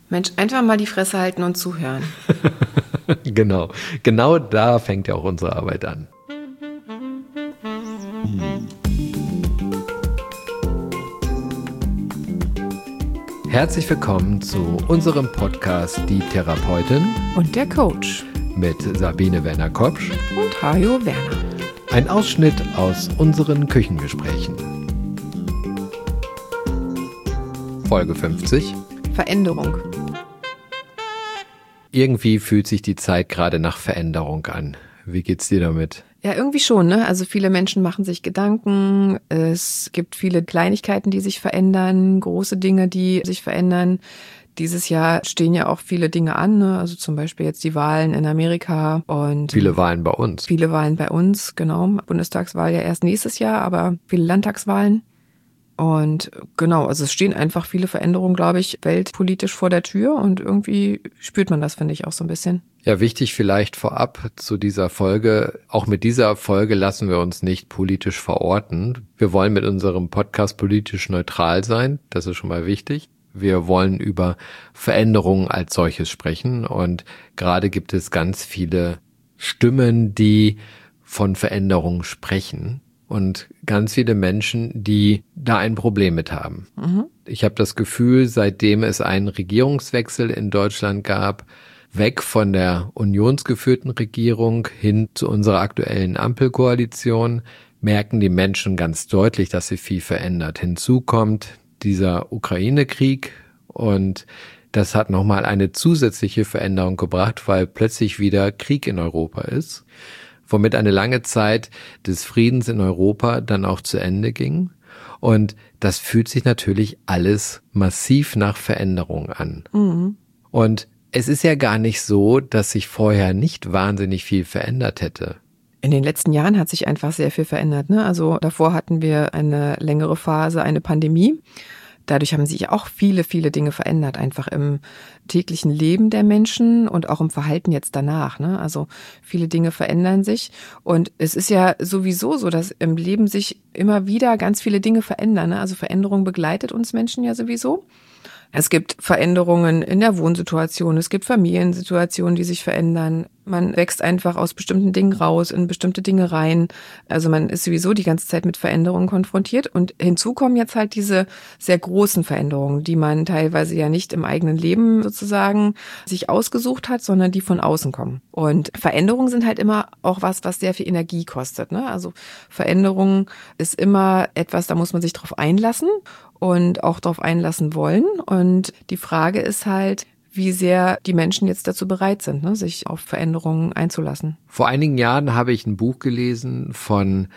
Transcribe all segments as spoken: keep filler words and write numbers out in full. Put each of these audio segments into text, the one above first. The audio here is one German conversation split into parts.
Mensch, einfach mal die Fresse halten und zuhören. Genau, genau da fängt ja auch unsere Arbeit an. Hm. Herzlich willkommen zu unserem Podcast Die Therapeutin und der Coach mit Sabine Werner-Kopsch und Hajo Werner. Ein Ausschnitt aus unseren Küchengesprächen. Folge fünfzig. Veränderung. Irgendwie fühlt sich die Zeit gerade nach Veränderung an. Wie geht's dir damit? Ja, irgendwie schon, ne? Also viele Menschen machen sich Gedanken. Es gibt viele Kleinigkeiten, die sich verändern, große Dinge, die sich verändern. Dieses Jahr stehen ja auch viele Dinge an, ne? Also zum Beispiel jetzt die Wahlen in Amerika und viele Wahlen bei uns. Viele Wahlen bei uns, genau. Bundestagswahl ja erst nächstes Jahr, aber viele Landtagswahlen. Und genau, also es stehen einfach viele Veränderungen, glaube ich, weltpolitisch vor der Tür und irgendwie spürt man das, finde ich, auch so ein bisschen. Ja, wichtig vielleicht vorab zu dieser Folge. Auch mit dieser Folge lassen wir uns nicht politisch verorten. Wir wollen mit unserem Podcast politisch neutral sein. Das ist schon mal wichtig. Wir wollen über Veränderungen als solches sprechen. Und gerade gibt es ganz viele Stimmen, die von Veränderungen sprechen. Und ganz viele Menschen, die da ein Problem mit haben. Mhm. Ich habe das Gefühl, seitdem es einen Regierungswechsel in Deutschland gab, weg von der unionsgeführten Regierung hin zu unserer aktuellen Ampelkoalition, merken die Menschen ganz deutlich, dass sich viel verändert. Hinzu kommt dieser Ukraine-Krieg und das hat nochmal eine zusätzliche Veränderung gebracht, weil plötzlich wieder Krieg in Europa ist, womit eine lange Zeit des Friedens in Europa dann auch zu Ende ging. Und das fühlt sich natürlich alles massiv nach Veränderung an. Mhm. Und es ist ja gar nicht so, dass sich vorher nicht wahnsinnig viel verändert hätte. In den letzten Jahren hat sich einfach sehr viel verändert, ne? Also davor hatten wir eine längere Phase, eine Pandemie. Dadurch haben sich auch viele, viele Dinge verändert, einfach im täglichen Leben der Menschen und auch im Verhalten jetzt danach, ne? Also viele Dinge verändern sich und es ist ja sowieso so, dass im Leben sich immer wieder ganz viele Dinge verändern, ne? Also Veränderung begleitet uns Menschen ja sowieso. Es gibt Veränderungen in der Wohnsituation, es gibt Familiensituationen, die sich verändern. Man wächst einfach aus bestimmten Dingen raus, in bestimmte Dinge rein. Also man ist sowieso die ganze Zeit mit Veränderungen konfrontiert. Und hinzu kommen jetzt halt diese sehr großen Veränderungen, die man teilweise ja nicht im eigenen Leben sozusagen sich ausgesucht hat, sondern die von außen kommen. Und Veränderungen sind halt immer auch was, was sehr viel Energie kostet, ne? Also Veränderung ist immer etwas, da muss man sich drauf einlassen und auch darauf einlassen wollen. Und die Frage ist halt, wie sehr die Menschen jetzt dazu bereit sind, ne, sich auf Veränderungen einzulassen. Vor einigen Jahren habe ich ein Buch gelesen von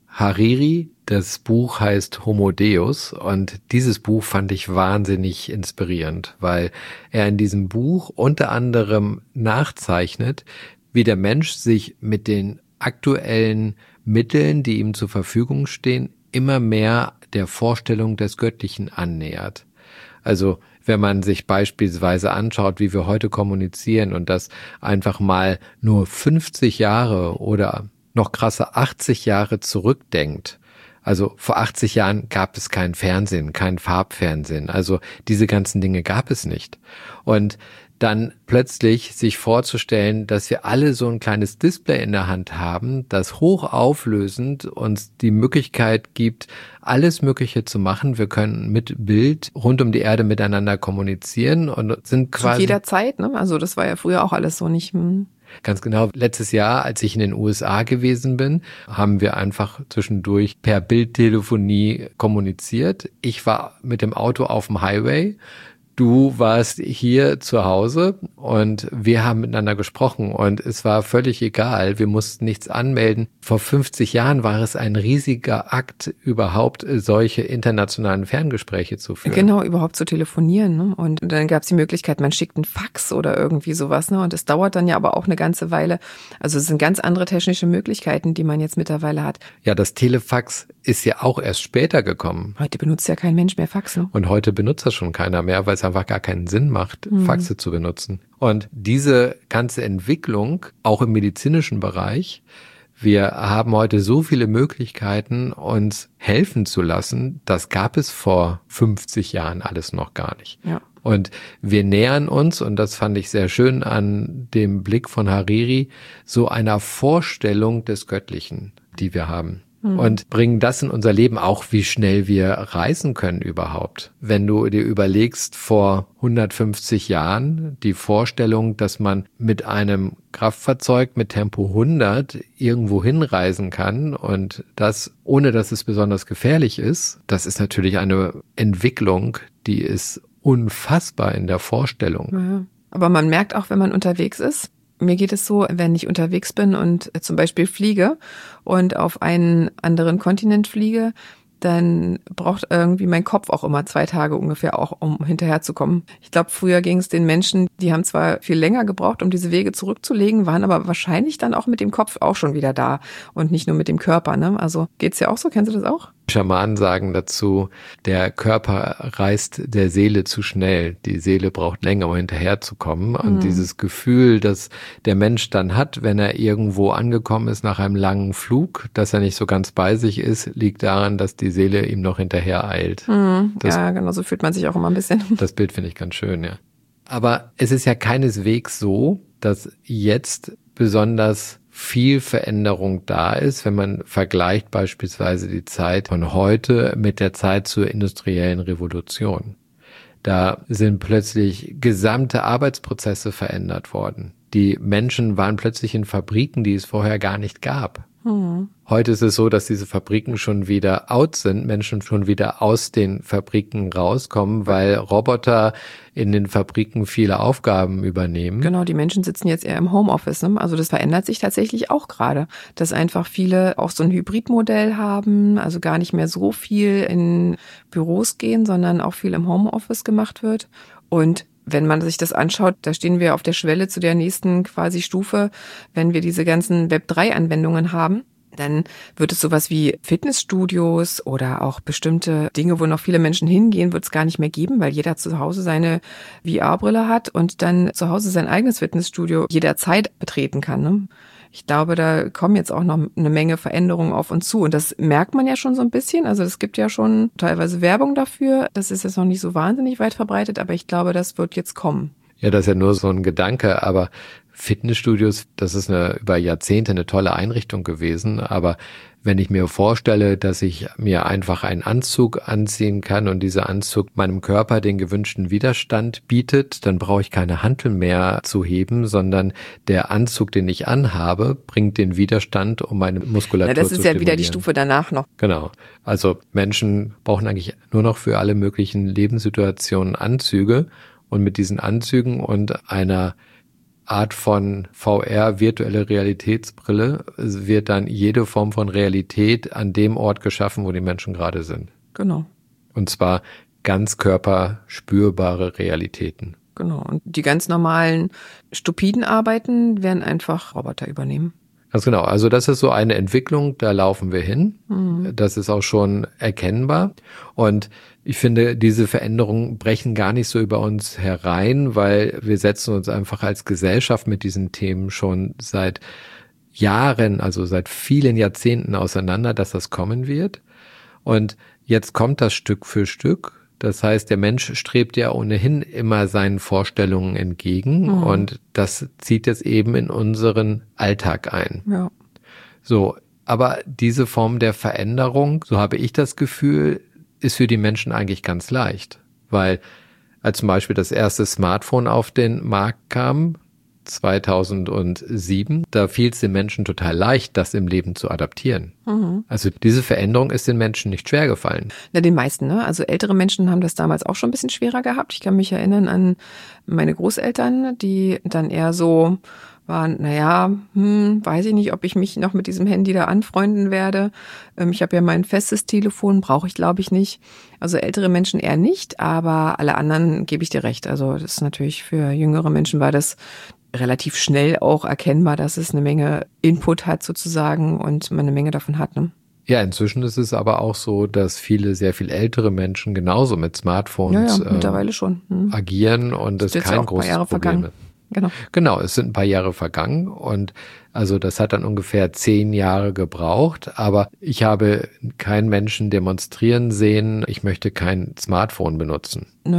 Hariri. Das Buch heißt Homo Deus und dieses Buch fand ich wahnsinnig inspirierend, weil er in diesem Buch unter anderem nachzeichnet, wie der Mensch sich mit den aktuellen Mitteln, die ihm zur Verfügung stehen, immer mehr der Vorstellung des Göttlichen annähert. Also wenn man sich beispielsweise anschaut, wie wir heute kommunizieren und das einfach mal nur fünfzig Jahre oder noch krasser achtzig Jahre zurückdenkt. Also vor achtzig Jahren gab es kein Fernsehen, kein Farbfernsehen. Also diese ganzen Dinge gab es nicht. Und dann plötzlich sich vorzustellen, dass wir alle so ein kleines Display in der Hand haben, das hochauflösend uns die Möglichkeit gibt, alles Mögliche zu machen. Wir können mit Bild rund um die Erde miteinander kommunizieren und sind quasi... Zu jeder Zeit, ne? Also das war ja früher auch alles so nicht... Hm. Ganz genau. Letztes Jahr, als ich in den U S A gewesen bin, haben wir einfach zwischendurch per Bildtelefonie kommuniziert. Ich war mit dem Auto auf dem Highway. Du warst hier zu Hause und wir haben miteinander gesprochen und es war völlig egal, wir mussten nichts anmelden. Vor fünfzig Jahren war es ein riesiger Akt, überhaupt solche internationalen Ferngespräche zu führen. Genau, überhaupt zu telefonieren, ne? Und dann gab es die Möglichkeit, man schickt einen Fax oder irgendwie sowas, ne? Und es dauert dann ja aber auch eine ganze Weile. Also es sind ganz andere technische Möglichkeiten, die man jetzt mittlerweile hat. Ja, das Telefax ist ja auch erst später gekommen. Heute benutzt ja kein Mensch mehr Fax, ne? Und heute benutzt das schon keiner mehr, weil es einfach gar keinen Sinn macht, mhm. Faxe zu benutzen. Und diese ganze Entwicklung, auch im medizinischen Bereich, wir haben heute so viele Möglichkeiten, uns helfen zu lassen, das gab es vor fünfzig Jahren alles noch gar nicht. Ja. Und wir nähern uns, und das fand ich sehr schön an dem Blick von Hariri, so einer Vorstellung des Göttlichen, die wir haben. Mhm. Und bringen das in unser Leben auch, wie schnell wir reisen können überhaupt. Wenn du dir überlegst, vor hundertfünfzig Jahren die Vorstellung, dass man mit einem Kraftfahrzeug mit Tempo hundert irgendwo hinreisen kann und das, ohne dass es besonders gefährlich ist, das ist natürlich eine Entwicklung, die ist unfassbar in der Vorstellung. Ja, aber man merkt auch, wenn man unterwegs ist, mir geht es so, wenn ich unterwegs bin und zum Beispiel fliege und auf einen anderen Kontinent fliege, dann braucht irgendwie mein Kopf auch immer zwei Tage ungefähr auch, um hinterherzukommen. Ich glaube, früher ging es den Menschen, die haben zwar viel länger gebraucht, um diese Wege zurückzulegen, waren aber wahrscheinlich dann auch mit dem Kopf auch schon wieder da und nicht nur mit dem Körper, ne? Also geht's dir auch so? Kennst du das auch? Schamanen sagen dazu, der Körper reist der Seele zu schnell. Die Seele braucht länger, um hinterherzukommen. Und mhm. dieses Gefühl, das der Mensch dann hat, wenn er irgendwo angekommen ist nach einem langen Flug, dass er nicht so ganz bei sich ist, liegt daran, dass die Seele ihm noch hinterher eilt. Mhm. Das, ja, genau, so fühlt man sich auch immer ein bisschen. Das Bild finde ich ganz schön, ja. Aber es ist ja keineswegs so, dass jetzt besonders viel Veränderung da ist, wenn man vergleicht beispielsweise die Zeit von heute mit der Zeit zur industriellen Revolution. Da sind plötzlich gesamte Arbeitsprozesse verändert worden. Die Menschen waren plötzlich in Fabriken, die es vorher gar nicht gab. Hm. Heute ist es so, dass diese Fabriken schon wieder out sind, Menschen schon wieder aus den Fabriken rauskommen, weil Roboter in den Fabriken viele Aufgaben übernehmen. Genau, die Menschen sitzen jetzt eher im Homeoffice, ne? Also das verändert sich tatsächlich auch gerade, dass einfach viele auch so ein Hybridmodell haben, also gar nicht mehr so viel in Büros gehen, sondern auch viel im Homeoffice gemacht wird. Und wenn man sich das anschaut, da stehen wir auf der Schwelle zu der nächsten quasi Stufe, wenn wir diese ganzen Web drei Anwendungen haben. Dann wird es sowas wie Fitnessstudios oder auch bestimmte Dinge, wo noch viele Menschen hingehen, wird es gar nicht mehr geben, weil jeder zu Hause seine V R-Brille hat und dann zu Hause sein eigenes Fitnessstudio jederzeit betreten kann, ne? Ich glaube, da kommen jetzt auch noch eine Menge Veränderungen auf uns zu. Und das merkt man ja schon so ein bisschen. Also es gibt ja schon teilweise Werbung dafür. Das ist jetzt noch nicht so wahnsinnig weit verbreitet, aber ich glaube, das wird jetzt kommen. Ja, das ist ja nur so ein Gedanke, aber Fitnessstudios, das ist eine, über Jahrzehnte eine tolle Einrichtung gewesen, aber wenn ich mir vorstelle, dass ich mir einfach einen Anzug anziehen kann und dieser Anzug meinem Körper den gewünschten Widerstand bietet, dann brauche ich keine Hanteln mehr zu heben, sondern der Anzug, den ich anhabe, bringt den Widerstand, um meine Muskulatur zu stimulieren. Ja, das ist ja wieder die Stufe danach noch. Genau. Also Menschen brauchen eigentlich nur noch für alle möglichen Lebenssituationen Anzüge und mit diesen Anzügen und einer Art von V R, virtuelle Realitätsbrille, wird dann jede Form von Realität an dem Ort geschaffen, wo die Menschen gerade sind. Genau. Und zwar ganz körperspürbare Realitäten. Genau. Und die ganz normalen, stupiden Arbeiten werden einfach Roboter übernehmen. Ganz genau. Also das ist so eine Entwicklung, da laufen wir hin. Mhm. Das ist auch schon erkennbar. Und ich finde, diese Veränderungen brechen gar nicht so über uns herein, weil wir setzen uns einfach als Gesellschaft mit diesen Themen schon seit Jahren, also seit vielen Jahrzehnten auseinander, dass das kommen wird. Und jetzt kommt das Stück für Stück. Das heißt, der Mensch strebt ja ohnehin immer seinen Vorstellungen entgegen mhm. und das zieht jetzt eben in unseren Alltag ein. Ja. So, aber diese Form der Veränderung, so habe ich das Gefühl, ist für die Menschen eigentlich ganz leicht, weil als zum Beispiel das erste Smartphone auf den Markt kam, zweitausendsieben, da fiel es den Menschen total leicht, das im Leben zu adaptieren. Mhm. Also diese Veränderung ist den Menschen nicht schwer gefallen. Na, den meisten, ne? Also ältere Menschen haben das damals auch schon ein bisschen schwerer gehabt. Ich kann mich erinnern an meine Großeltern, die dann eher so waren, naja, hm, weiß ich nicht, ob ich mich noch mit diesem Handy da anfreunden werde. Ich habe ja mein festes Telefon, brauche ich glaube ich nicht. Also ältere Menschen eher nicht, aber alle anderen gebe ich dir recht. Also das ist natürlich für jüngere Menschen war das relativ schnell auch erkennbar, dass es eine Menge Input hat sozusagen und man eine Menge davon hat, ne? Ja, inzwischen ist es aber auch so, dass viele sehr viel ältere Menschen genauso mit Smartphones ja, ja, mittlerweile äh, schon. Hm. agieren und es kein großes Problem ist. Genau. Genau, es sind ein paar Jahre vergangen und also das hat dann ungefähr zehn Jahre gebraucht, aber ich habe keinen Menschen demonstrieren sehen, ich möchte kein Smartphone benutzen. Nö.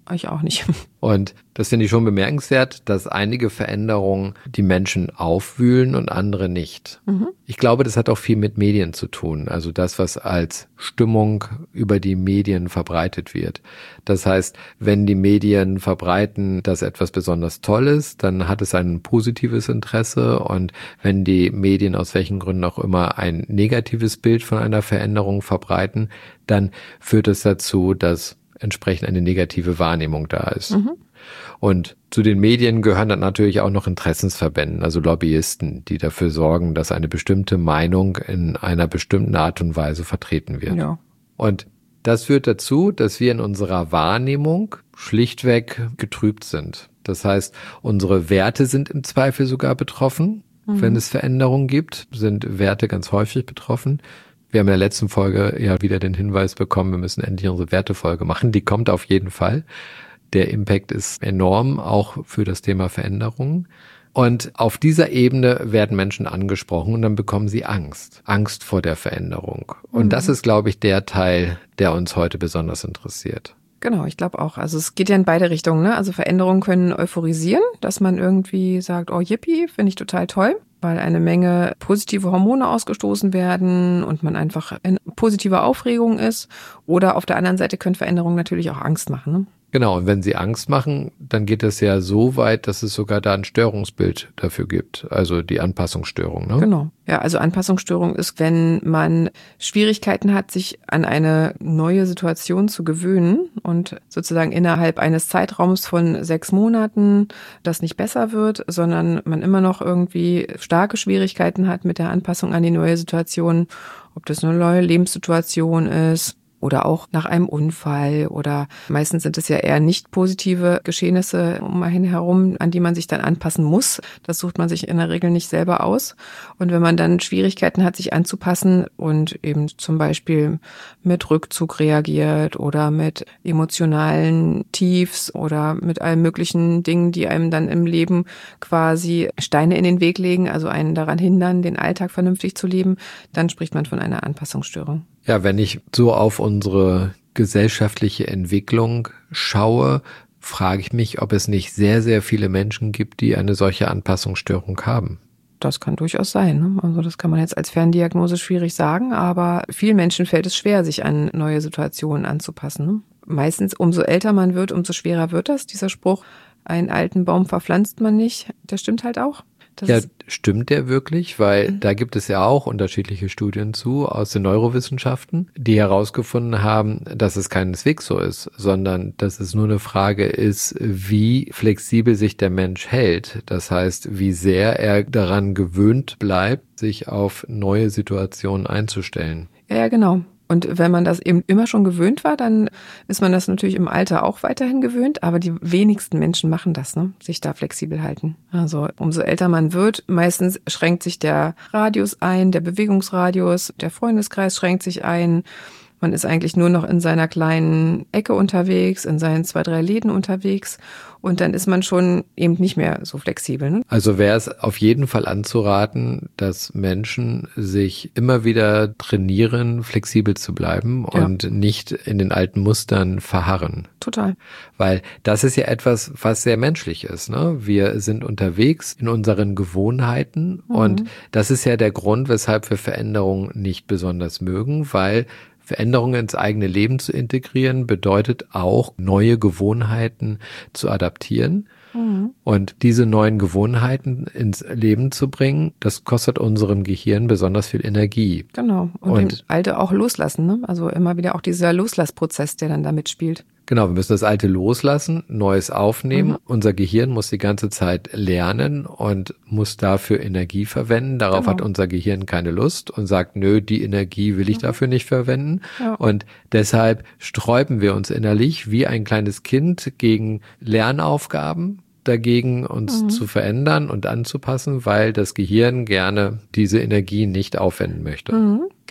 ich auch nicht. Und das finde ich schon bemerkenswert, dass einige Veränderungen die Menschen aufwühlen und andere nicht. Mhm. Ich glaube, das hat auch viel mit Medien zu tun. Also das, was als Stimmung über die Medien verbreitet wird. Das heißt, wenn die Medien verbreiten, dass etwas besonders toll ist, dann hat es ein positives Interesse. Und wenn die Medien aus welchen Gründen auch immer ein negatives Bild von einer Veränderung verbreiten, dann führt es dazu, dass entsprechend eine negative Wahrnehmung da ist. Mhm. Und zu den Medien gehören dann natürlich auch noch Interessensverbände, also Lobbyisten, die dafür sorgen, dass eine bestimmte Meinung in einer bestimmten Art und Weise vertreten wird. Ja. Und das führt dazu, dass wir in unserer Wahrnehmung schlichtweg getrübt sind. Das heißt, unsere Werte sind im Zweifel sogar betroffen. Mhm. Wenn es Veränderungen gibt, sind Werte ganz häufig betroffen. Wir haben in der letzten Folge ja wieder den Hinweis bekommen, wir müssen endlich unsere Wertefolge machen. Die kommt auf jeden Fall. Der Impact ist enorm, auch für das Thema Veränderung. Und auf dieser Ebene werden Menschen angesprochen und dann bekommen sie Angst. Angst vor der Veränderung. Und mhm. das ist, glaube ich, der Teil, der uns heute besonders interessiert. Genau, ich glaube auch. Also es geht ja in beide Richtungen, ne? Also Veränderungen können euphorisieren, dass man irgendwie sagt, oh yippie, finde ich total toll, weil eine Menge positive Hormone ausgestoßen werden und man einfach in positiver Aufregung ist. Oder auf der anderen Seite können Veränderungen natürlich auch Angst machen, ne? Genau, und wenn sie Angst machen, dann geht es ja so weit, dass es sogar da ein Störungsbild dafür gibt, also die Anpassungsstörung, ne? Genau. Ja, also Anpassungsstörung ist, wenn man Schwierigkeiten hat, sich an eine neue Situation zu gewöhnen und sozusagen innerhalb eines Zeitraums von sechs Monaten das nicht besser wird, sondern man immer noch irgendwie starke Schwierigkeiten hat mit der Anpassung an die neue Situation, ob das eine neue Lebenssituation ist, oder auch nach einem Unfall oder meistens sind es ja eher nicht positive Geschehnisse um einen herum, an die man sich dann anpassen muss. Das sucht man sich in der Regel nicht selber aus. Und wenn man dann Schwierigkeiten hat, sich anzupassen und eben zum Beispiel mit Rückzug reagiert oder mit emotionalen Tiefs oder mit allen möglichen Dingen, die einem dann im Leben quasi Steine in den Weg legen, also einen daran hindern, den Alltag vernünftig zu leben, dann spricht man von einer Anpassungsstörung. Ja, wenn ich so auf unsere gesellschaftliche Entwicklung schaue, frage ich mich, ob es nicht sehr, sehr viele Menschen gibt, die eine solche Anpassungsstörung haben. Das kann durchaus sein, ne? Also das kann man jetzt als Ferndiagnose schwierig sagen, aber vielen Menschen fällt es schwer, sich an neue Situationen anzupassen, ne? Meistens, umso älter man wird, umso schwerer wird das. Dieser Spruch, einen alten Baum verpflanzt man nicht, der stimmt halt auch. Das ja, stimmt der wirklich? Weil mhm. da gibt es ja auch unterschiedliche Studien zu aus den Neurowissenschaften, die herausgefunden haben, dass es keineswegs so ist, sondern dass es nur eine Frage ist, wie flexibel sich der Mensch hält. Das heißt, wie sehr er daran gewöhnt bleibt, sich auf neue Situationen einzustellen. Ja, ja, genau. Und wenn man das eben immer schon gewöhnt war, dann ist man das natürlich im Alter auch weiterhin gewöhnt. Aber die wenigsten Menschen machen das, ne? Sich da flexibel halten. Also umso älter man wird, meistens schränkt sich der Radius ein, der Bewegungsradius, der Freundeskreis schränkt sich ein. Man ist eigentlich nur noch in seiner kleinen Ecke unterwegs, in seinen zwei, drei Läden unterwegs und dann ist man schon eben nicht mehr so flexibel, ne? Also wäre es auf jeden Fall anzuraten, dass Menschen sich immer wieder trainieren, flexibel zu bleiben ja. und nicht in den alten Mustern verharren. Total. Weil das ist ja etwas, was sehr menschlich ist, ne? Wir sind unterwegs in unseren Gewohnheiten mhm. und das ist ja der Grund, weshalb wir Veränderungen nicht besonders mögen, weil Veränderungen ins eigene Leben zu integrieren, bedeutet auch, neue Gewohnheiten zu adaptieren. Mhm. Und diese neuen Gewohnheiten ins Leben zu bringen, das kostet unserem Gehirn besonders viel Energie. Genau. Und, und alte auch loslassen, ne? Also immer wieder auch dieser Loslassprozess, der dann da mitspielt. Genau, wir müssen das Alte loslassen, Neues aufnehmen. Mhm. Unser Gehirn muss die ganze Zeit lernen und muss dafür Energie verwenden. Darauf genau. hat unser Gehirn keine Lust und sagt, nö, die Energie will ich mhm. dafür nicht verwenden. Ja. Und deshalb sträuben wir uns innerlich wie ein kleines Kind gegen Lernaufgaben, dagegen uns mhm. zu verändern und anzupassen, weil das Gehirn gerne diese Energie nicht aufwenden möchte. Mhm. Genau.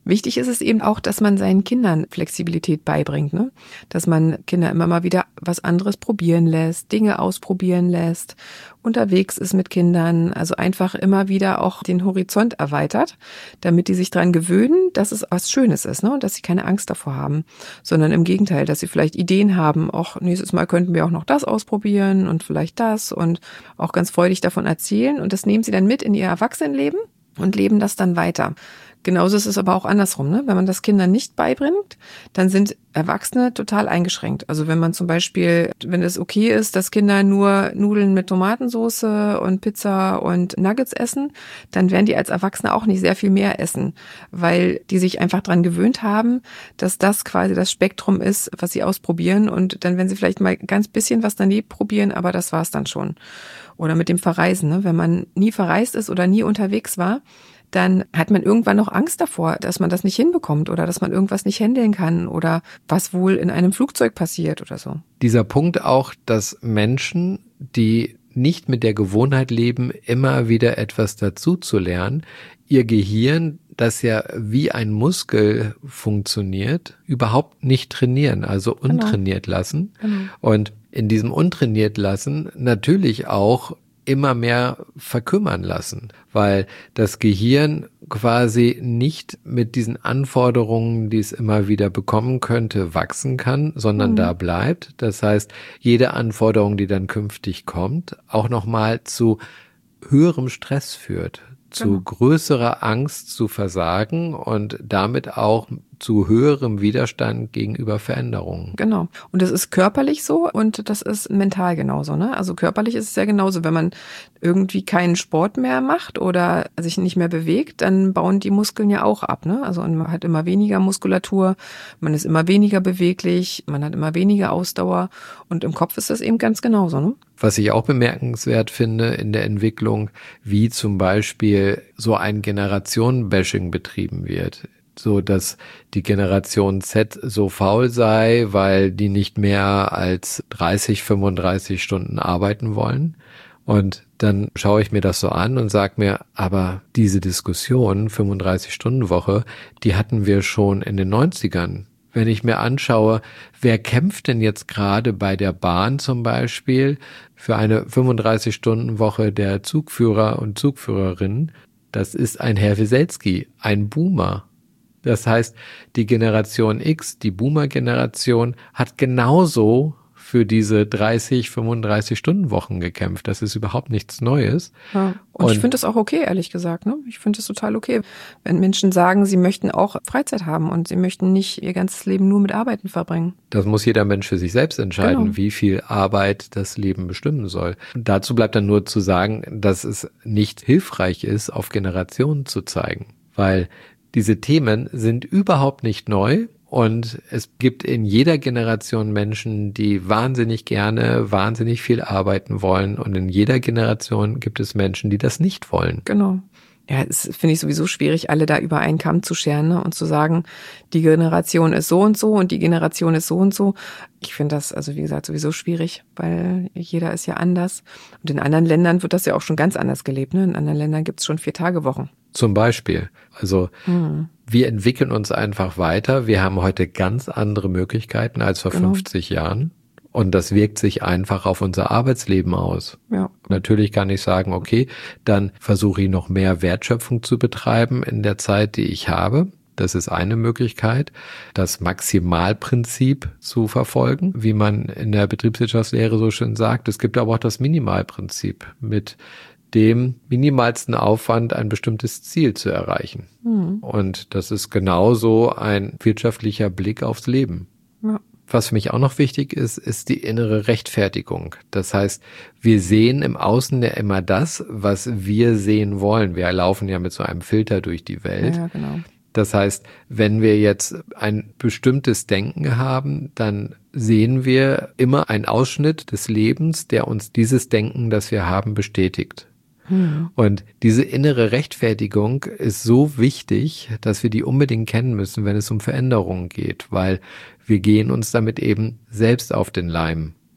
Wichtig ist es eben auch, dass man seinen Kindern Flexibilität beibringt, ne? Dass man Kinder immer mal wieder was anderes probieren lässt, Dinge ausprobieren lässt, unterwegs ist mit Kindern, also einfach immer wieder auch den Horizont erweitert, damit die sich dran gewöhnen, dass es was Schönes ist, ne? Und dass sie keine Angst davor haben, sondern im Gegenteil, dass sie vielleicht Ideen haben, auch nächstes Mal könnten wir auch noch das ausprobieren und vielleicht das und auch ganz freudig davon erzählen und das nehmen sie dann mit in ihr Erwachsenenleben und leben das dann weiter. Genauso ist es aber auch andersrum, ne? Wenn man das Kindern nicht beibringt, dann sind Erwachsene total eingeschränkt. Also wenn man zum Beispiel, wenn es okay ist, dass Kinder nur Nudeln mit Tomatensauce und Pizza und Nuggets essen, dann werden die als Erwachsene auch nicht sehr viel mehr essen, weil die sich einfach dran gewöhnt haben, dass das quasi das Spektrum ist, was sie ausprobieren und dann, wenn sie vielleicht mal ganz bisschen was daneben probieren, aber das war's dann schon. Oder mit dem Verreisen, ne? Wenn man nie verreist ist oder nie unterwegs war, dann hat man irgendwann noch Angst davor, dass man das nicht hinbekommt oder dass man irgendwas nicht handeln kann oder was wohl in einem Flugzeug passiert oder so. Dieser Punkt auch, dass Menschen, die nicht mit der Gewohnheit leben, immer wieder etwas dazu zu lernen, ihr Gehirn, das ja wie ein Muskel funktioniert, überhaupt nicht trainieren, also untrainiert genau. lassen. Genau. Und in diesem untrainiert lassen natürlich auch immer mehr verkümmern lassen, weil das Gehirn quasi nicht mit diesen Anforderungen, die es immer wieder bekommen könnte, wachsen kann, sondern mhm. da bleibt. Das heißt, jede Anforderung, die dann künftig kommt, auch nochmal zu höherem Stress führt, zu genau. größerer Angst zu versagen und damit auch zu höherem Widerstand gegenüber Veränderungen. Genau. Und das ist körperlich so und das ist mental genauso, ne? Also körperlich ist es ja genauso, wenn man irgendwie keinen Sport mehr macht oder sich nicht mehr bewegt, dann bauen die Muskeln ja auch ab, ne? Also man hat immer weniger Muskulatur, man ist immer weniger beweglich, man hat immer weniger Ausdauer und im Kopf ist das eben ganz genauso, ne? Was ich auch bemerkenswert finde in der Entwicklung, wie zum Beispiel so ein Generationen-Bashing betrieben wird. So, dass die Generation Z so faul sei, weil die nicht mehr als dreißig, fünfunddreißig Stunden arbeiten wollen. Und dann schaue ich mir das so an und sage mir, aber diese Diskussion, fünfunddreißig-Stunden-Woche, die hatten wir schon in den neunzigern. Wenn ich mir anschaue, wer kämpft denn jetzt gerade bei der Bahn zum Beispiel für eine fünfunddreißig-Stunden-Woche der Zugführer und Zugführerinnen, das ist ein Herr Wieselski, ein Boomer. Das heißt, die Generation X, die Boomer-Generation, hat genauso für diese dreißig, fünfunddreißig Stunden Wochen gekämpft. Das ist überhaupt nichts Neues. Ja, und, und ich finde das auch okay, ehrlich gesagt, ne? Ich finde das total okay, wenn Menschen sagen, sie möchten auch Freizeit haben und sie möchten nicht ihr ganzes Leben nur mit Arbeiten verbringen. Das muss jeder Mensch für sich selbst entscheiden, genau. wie viel Arbeit das Leben bestimmen soll. Und dazu bleibt dann nur zu sagen, dass es nicht hilfreich ist, auf Generationen zu zeigen, weil diese Themen sind überhaupt nicht neu und es gibt in jeder Generation Menschen, die wahnsinnig gerne, wahnsinnig viel arbeiten wollen und in jeder Generation gibt es Menschen, die das nicht wollen. Genau. Ja, es finde ich sowieso schwierig, alle da über einen Kamm zu scheren, ne? Und zu sagen, die Generation ist so und so und die Generation ist so und so. Ich finde das, also wie gesagt, sowieso schwierig, weil jeder ist ja anders. Und in anderen Ländern wird das ja auch schon ganz anders gelebt, ne? In anderen Ländern gibt es schon Vier-Tage-Wochen. Zum Beispiel. Also hm. wir entwickeln uns einfach weiter. Wir haben heute ganz andere Möglichkeiten als vor genau. fünfzig Jahren. Und das wirkt sich einfach auf unser Arbeitsleben aus. Ja. Natürlich kann ich sagen, okay, dann versuche ich noch mehr Wertschöpfung zu betreiben in der Zeit, die ich habe. Das ist eine Möglichkeit, das Maximalprinzip zu verfolgen, wie man in der Betriebswirtschaftslehre so schön sagt. Es gibt aber auch das Minimalprinzip, mit dem minimalsten Aufwand ein bestimmtes Ziel zu erreichen. Mhm. Und das ist genauso ein wirtschaftlicher Blick aufs Leben. Ja. Was für mich auch noch wichtig ist, ist die innere Rechtfertigung. Das heißt, wir sehen im Außen ja immer das, was wir sehen wollen. Wir laufen ja mit so einem Filter durch die Welt. Ja, genau. Das heißt, wenn wir jetzt ein bestimmtes Denken haben, dann sehen wir immer einen Ausschnitt des Lebens, der uns dieses Denken, das wir haben, bestätigt. Hm. Und diese innere Rechtfertigung ist so wichtig, dass wir die unbedingt kennen müssen, wenn es um Veränderungen geht, weil wir gehen uns damit eben selbst auf den Leim.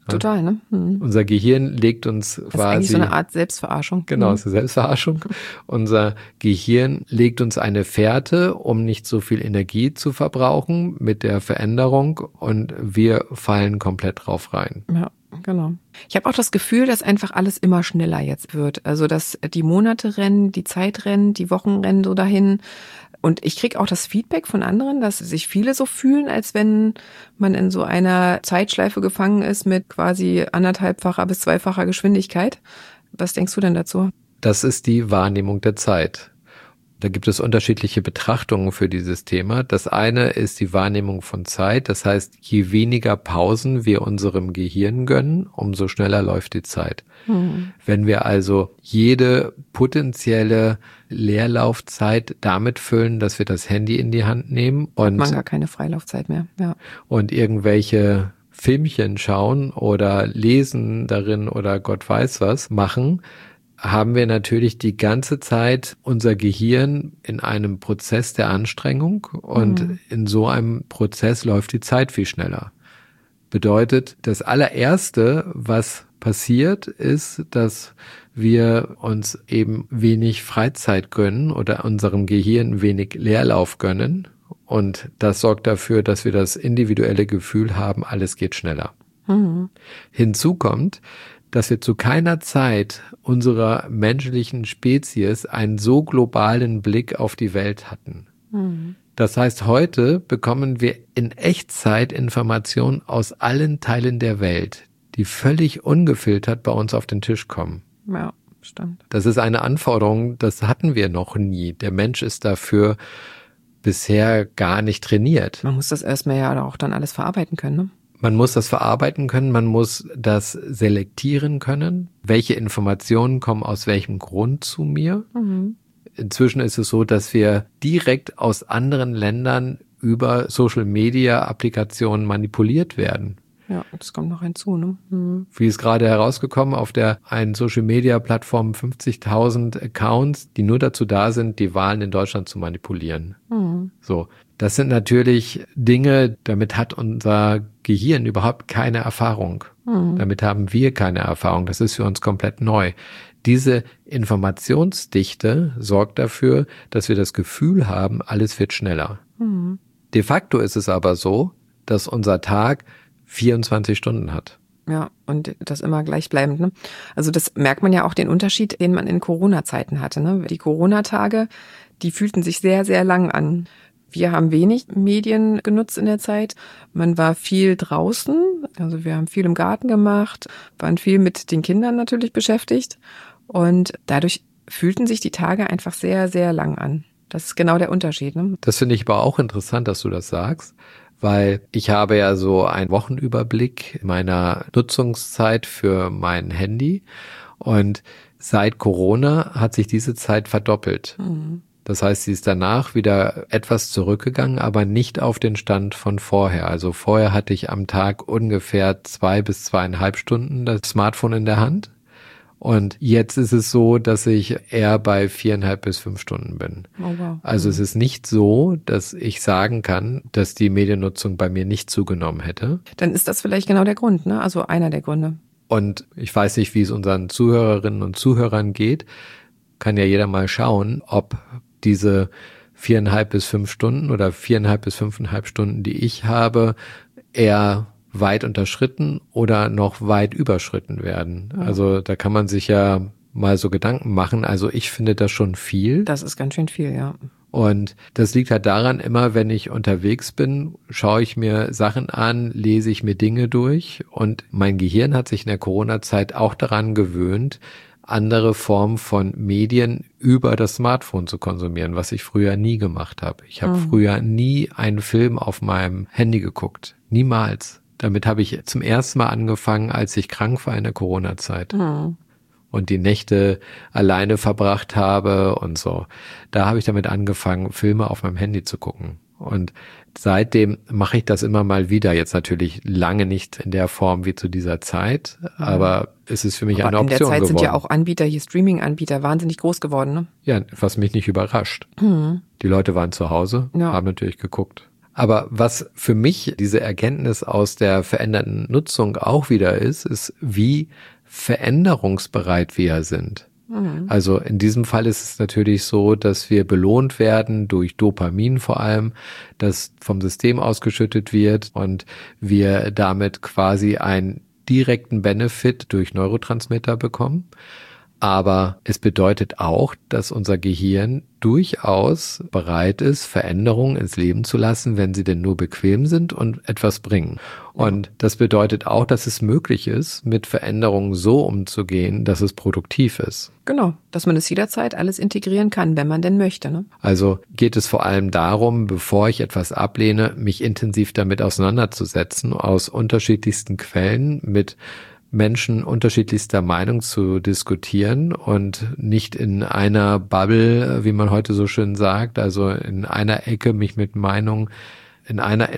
Total, ne? Mhm. Unser Gehirn legt uns das quasi... Das ist eigentlich so eine Art Selbstverarschung. Genau, mhm. es ist eine Selbstverarschung. Unser Gehirn legt uns eine Fährte, um nicht so viel Energie zu verbrauchen mit der Veränderung und wir fallen komplett drauf rein. Ja, genau. Ich habe auch das Gefühl, dass einfach alles immer schneller jetzt wird. Also, dass die Monate rennen, die Zeit rennt, die Wochen rennen so dahin. Und ich kriege auch das Feedback von anderen, dass sich viele so fühlen, als wenn man in so einer Zeitschleife gefangen ist mit quasi anderthalbfacher bis zweifacher Geschwindigkeit. Was denkst du denn dazu? Das ist die Wahrnehmung der Zeit. Da gibt es unterschiedliche Betrachtungen für dieses Thema. Das eine ist die Wahrnehmung von Zeit. Das heißt, je weniger Pausen wir unserem Gehirn gönnen, umso schneller läuft die Zeit. Mhm. Wenn wir also jede potenzielle Leerlaufzeit damit füllen, dass wir das Handy in die Hand nehmen und hat man gar keine Freilaufzeit mehr. Ja. Und irgendwelche Filmchen schauen oder lesen darin oder Gott weiß was machen, haben wir natürlich die ganze Zeit unser Gehirn in einem Prozess der Anstrengung und mhm. in so einem Prozess läuft die Zeit viel schneller. Bedeutet, das allererste, was passiert, ist, dass wir uns eben wenig Freizeit gönnen oder unserem Gehirn wenig Leerlauf gönnen und das sorgt dafür, dass wir das individuelle Gefühl haben, alles geht schneller. Mhm. Hinzu kommt, dass wir zu keiner Zeit unserer menschlichen Spezies einen so globalen Blick auf die Welt hatten. Mhm. Das heißt, heute bekommen wir in Echtzeit Informationen aus allen Teilen der Welt, die völlig ungefiltert bei uns auf den Tisch kommen. Ja, stimmt. Das ist eine Anforderung, das hatten wir noch nie. Der Mensch ist dafür bisher gar nicht trainiert. Man muss das erstmal ja auch dann alles verarbeiten können, ne? Man muss das verarbeiten können, man muss das selektieren können. Welche Informationen kommen aus welchem Grund zu mir? Mhm. Inzwischen ist es so, dass wir direkt aus anderen Ländern über Social-Media-Applikationen manipuliert werden. Ja, das kommt noch hinzu, ne? Mhm. Wie ist gerade herausgekommen, auf der einen Social-Media-Plattform fünfzigtausend Accounts, die nur dazu da sind, die Wahlen in Deutschland zu manipulieren. Mhm. So, das sind natürlich Dinge, damit hat unser Gehirn überhaupt keine Erfahrung. Mhm. Damit haben wir keine Erfahrung. Das ist für uns komplett neu. Diese Informationsdichte sorgt dafür, dass wir das Gefühl haben, alles wird schneller. Mhm. De facto ist es aber so, dass unser Tag vierundzwanzig Stunden hat. Ja, und das immer gleichbleibend, ne? Also das merkt man ja auch den Unterschied, den man in Corona-Zeiten hatte, ne? Die Corona-Tage, die fühlten sich sehr, sehr lang an. Wir haben wenig Medien genutzt in der Zeit. Man war viel draußen, also wir haben viel im Garten gemacht, waren viel mit den Kindern natürlich beschäftigt und dadurch fühlten sich die Tage einfach sehr, sehr lang an. Das ist genau der Unterschied, ne? Das finde ich aber auch interessant, dass du das sagst, weil ich habe ja so einen Wochenüberblick meiner Nutzungszeit für mein Handy und seit Corona hat sich diese Zeit verdoppelt. Mhm. Das heißt, sie ist danach wieder etwas zurückgegangen, aber nicht auf den Stand von vorher. Also vorher hatte ich am Tag ungefähr zwei bis zweieinhalb Stunden das Smartphone in der Hand. Und jetzt ist es so, dass ich eher bei viereinhalb bis fünf Stunden bin. Oh wow. Also es ist nicht so, dass ich sagen kann, dass die Mediennutzung bei mir nicht zugenommen hätte. Dann ist das vielleicht genau der Grund, ne? Also einer der Gründe. Und ich weiß nicht, wie es unseren Zuhörerinnen und Zuhörern geht. Kann ja jeder mal schauen, ob diese viereinhalb bis fünf Stunden oder viereinhalb bis fünfeinhalb Stunden, die ich habe, eher weit unterschritten oder noch weit überschritten werden. Ja. Also da kann man sich ja mal so Gedanken machen. Also ich finde das schon viel. Das ist ganz schön viel, ja. Und das liegt halt daran, immer wenn ich unterwegs bin, schaue ich mir Sachen an, lese ich mir Dinge durch und mein Gehirn hat sich in der Corona-Zeit auch daran gewöhnt, andere Formen von Medien über das Smartphone zu konsumieren, was ich früher nie gemacht habe. Ich habe mhm. früher nie einen Film auf meinem Handy geguckt. Niemals. Damit habe ich zum ersten Mal angefangen, als ich krank war in der Corona-Zeit. Mhm. Und die Nächte alleine verbracht habe und so. Da habe ich damit angefangen, Filme auf meinem Handy zu gucken. Und seitdem mache ich das immer mal wieder. Jetzt natürlich lange nicht in der Form wie zu dieser Zeit, mhm. aber es ist für mich aber eine Option geworden. In der Zeit geworden. Sind ja auch Anbieter, hier Streaming-Anbieter, wahnsinnig groß geworden, ne? Ja, was mich nicht überrascht. Mhm. Die Leute waren zu Hause, ja. haben natürlich geguckt. Aber was für mich diese Erkenntnis aus der veränderten Nutzung auch wieder ist, ist, wie veränderungsbereit wir sind. Also in diesem Fall ist es natürlich so, dass wir belohnt werden durch Dopamin vor allem, das vom System ausgeschüttet wird und wir damit quasi einen direkten Benefit durch Neurotransmitter bekommen. Aber es bedeutet auch, dass unser Gehirn durchaus bereit ist, Veränderungen ins Leben zu lassen, wenn sie denn nur bequem sind und etwas bringen. Und das bedeutet auch, dass es möglich ist, mit Veränderungen so umzugehen, dass es produktiv ist. Genau, dass man es jederzeit alles integrieren kann, wenn man denn möchte. Ne? Also geht es vor allem darum, bevor ich etwas ablehne, mich intensiv damit auseinanderzusetzen, aus unterschiedlichsten Quellen mit Menschen unterschiedlichster Meinung zu diskutieren und nicht in einer Bubble, wie man heute so schön sagt, also in einer Ecke mich mit Meinung, in einer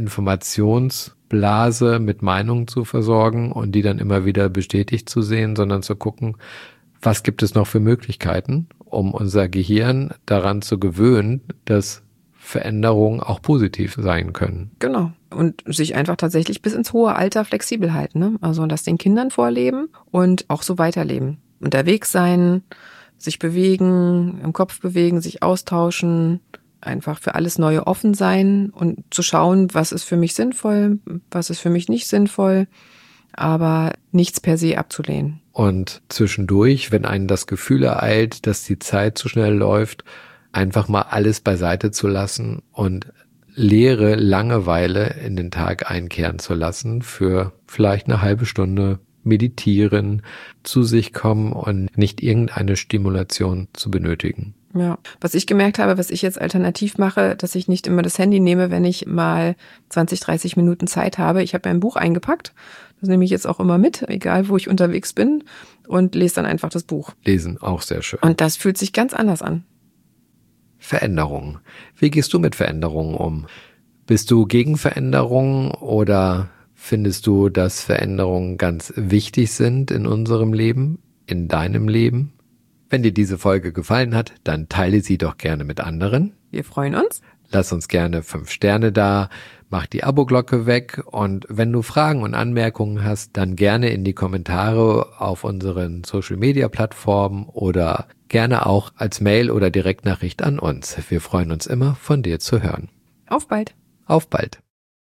Informationsblase mit Meinungen zu versorgen und die dann immer wieder bestätigt zu sehen, sondern zu gucken, was gibt es noch für Möglichkeiten, um unser Gehirn daran zu gewöhnen, dass Veränderungen auch positiv sein können. Genau. Und sich einfach tatsächlich bis ins hohe Alter flexibel halten. Ne? Also das den Kindern vorleben und auch so weiterleben. Unterwegs sein, sich bewegen, im Kopf bewegen, sich austauschen, einfach für alles Neue offen sein und zu schauen, was ist für mich sinnvoll, was ist für mich nicht sinnvoll, aber nichts per se abzulehnen. Und zwischendurch, wenn einen das Gefühl ereilt, dass die Zeit zu schnell läuft, einfach mal alles beiseite zu lassen und leere Langeweile in den Tag einkehren zu lassen, für vielleicht eine halbe Stunde meditieren, zu sich kommen und nicht irgendeine Stimulation zu benötigen. Ja, was ich gemerkt habe, was ich jetzt alternativ mache, dass ich nicht immer das Handy nehme, wenn ich mal zwanzig, dreißig Minuten Zeit habe. Ich habe mir ein Buch eingepackt, das nehme ich jetzt auch immer mit, egal wo ich unterwegs bin, und lese dann einfach das Buch. Lesen, auch sehr schön. Und das fühlt sich ganz anders an. Veränderung. Wie gehst du mit Veränderungen um? Bist du gegen Veränderungen oder findest du, dass Veränderungen ganz wichtig sind in unserem Leben, in deinem Leben? Wenn dir diese Folge gefallen hat, dann teile sie doch gerne mit anderen. Wir freuen uns. Lass uns gerne fünf Sterne da, mach die Abo-Glocke weg und wenn du Fragen und Anmerkungen hast, dann gerne in die Kommentare auf unseren Social-Media-Plattformen oder gerne auch als Mail oder Direktnachricht an uns. Wir freuen uns immer, von dir zu hören. Auf bald. Auf bald.